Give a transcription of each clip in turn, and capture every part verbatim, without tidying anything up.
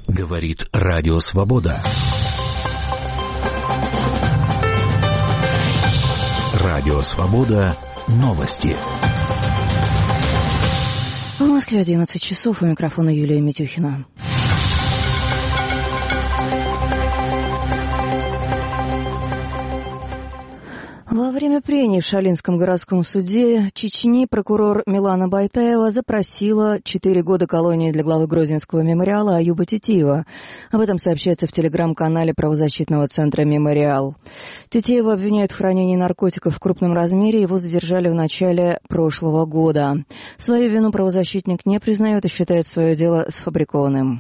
Говорит Радио Свобода. Радио Свобода. Новости. В Москве одиннадцать часов. У микрофона Юлия Митюхина. Во время прений в Шалинском городском суде Чечни прокурор Милана Байтаева запросила четыре года колонии для главы Грозненского мемориала Аюба Титиева. Об этом сообщается в телеграм-канале правозащитного центра «Мемориал». Титиева обвиняют в хранении наркотиков в крупном размере. Его задержали в начале прошлого года. Свою вину правозащитник не признает и считает свое дело сфабрикованным.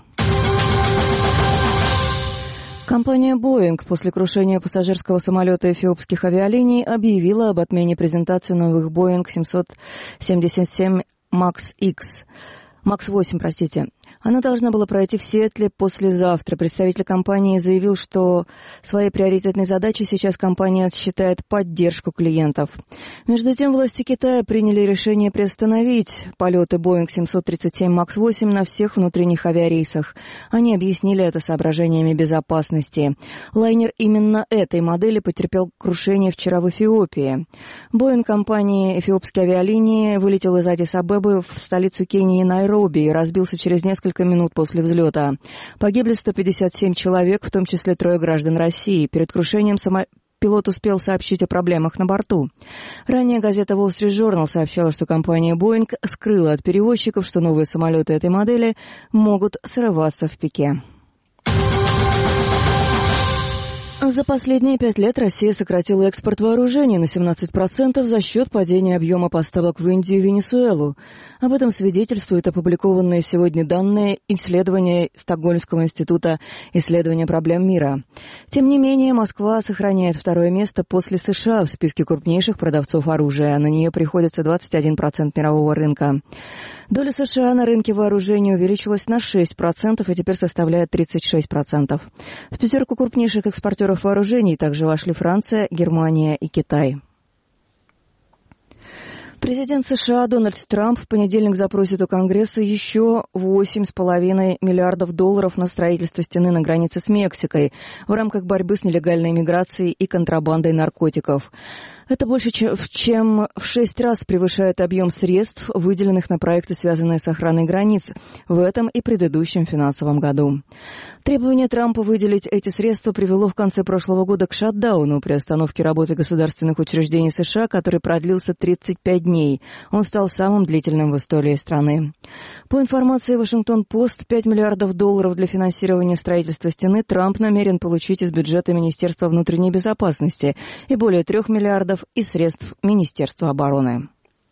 Компания «Боинг» после крушения пассажирского самолета эфиопских авиалиний объявила об отмене презентации новых «Боинг семьсот семьдесят семь макс икс». макс восемь, простите. Она должна была пройти в Сиэтле послезавтра. Представитель компании заявил, что своей приоритетной задачей сейчас компания считает поддержку клиентов. Между тем, власти Китая приняли решение приостановить полеты Боинг семьсот тридцать семь макс восемь на всех внутренних авиарейсах. Они объяснили это соображениями безопасности. Лайнер именно этой модели потерпел крушение вчера в Эфиопии. Боинг компании «Эфиопские авиалинии» вылетел из Аддис-Абебы в столицу Кении Найроби и разбился через несколько минут после взлета. Погибли сто пятьдесят семь человек, в том числе трое граждан России. Перед крушением само... пилот успел сообщить о проблемах на борту. Ранее газета Wall Street Journal сообщала, что компания Boeing скрыла от перевозчиков, что новые самолеты этой модели могут срываться в пике. За последние пять лет Россия сократила экспорт вооружений на семнадцать процентов за счет падения объема поставок в Индию и Венесуэлу. Об этом свидетельствуют опубликованные сегодня данные исследования Стокгольмского института исследования проблем мира. Тем не менее, Москва сохраняет второе место после США в списке крупнейших продавцов оружия. На нее приходится двадцать один процент мирового рынка. Доля США на рынке вооружений увеличилась на шесть процентов и теперь составляет тридцать шесть процентов. В пятерку крупнейших экспортеров вооружений также вошли Франция, Германия и Китай. Президент США Дональд Трамп в понедельник запросит у Конгресса еще восемь с половиной миллиардов долларов на строительство стены на границе с Мексикой в рамках борьбы с нелегальной миграцией и контрабандой наркотиков. Это больше, чем в шесть раз превышает объем средств, выделенных на проекты, связанные с охраной границ, в этом и предыдущем финансовом году. Требование Трампа выделить эти средства привело в конце прошлого года к шатдауну, приостановке работы государственных учреждений США, который продлился тридцать пять дней. Он стал самым длительным в истории страны. По информации Вашингтон-Пост, пять миллиардов долларов для финансирования строительства стены Трамп намерен получить из бюджета Министерства внутренней безопасности и более трех миллиардов из средств Министерства обороны.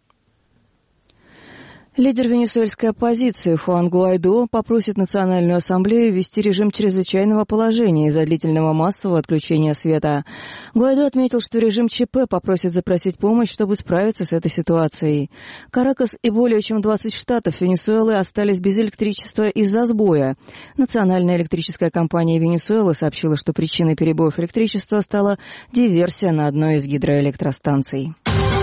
Лидер венесуэльской оппозиции Хуан Гуайдо попросит Национальную ассамблею ввести режим чрезвычайного положения из-за длительного массового отключения света. Гуайдо отметил, что режим ЧП попросит запросить помощь, чтобы справиться с этой ситуацией. Каракас и более чем двадцать штатов Венесуэлы остались без электричества из-за сбоя. Национальная электрическая компания Венесуэлы сообщила, что причиной перебоев электричества стала диверсия на одной из гидроэлектростанций.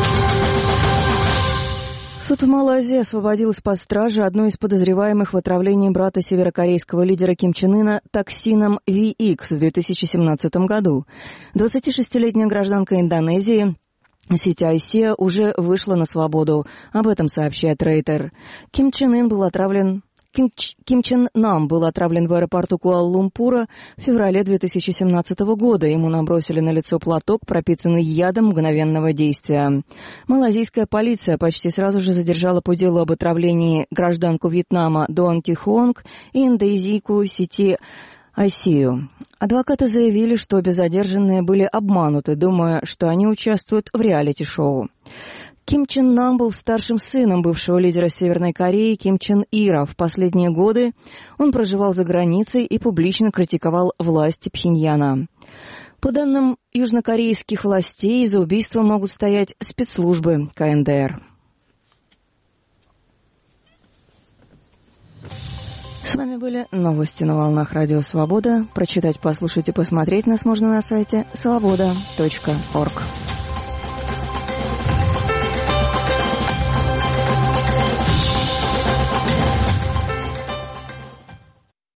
Суд в Малайзии освободил из-под стражи одну из подозреваемых в отравлении брата северокорейского лидера Ким Чен Ына токсином ви икс в две тысячи семнадцатом году. двадцатишестилетняя гражданка Индонезии Сити Айсия уже вышла на свободу. Об этом сообщает Рейтер. Ким Чен Ын был отравлен... Ким, Ким Чен Нам был отравлен в аэропорту Куала-Лумпура в феврале две тысячи семнадцатого года. Ему набросили на лицо платок, пропитанный ядом мгновенного действия. Малайзийская полиция почти сразу же задержала по делу об отравлении гражданку Вьетнама Дуан Ти Хуонг и индонезийку Сити Айсию. Адвокаты заявили, что обе задержанные были обмануты, думая, что они участвуют в реалити-шоу. Ким Чен Нам был старшим сыном бывшего лидера Северной Кореи Ким Чен Ира. В последние годы он проживал за границей и публично критиковал власти Пхеньяна. По данным южнокорейских властей, за убийством могут стоять спецслужбы ка эн дэ эр. С вами были новости на волнах Радио Свобода. Прочитать, послушать и посмотреть нас можно на сайте свобода точка орг.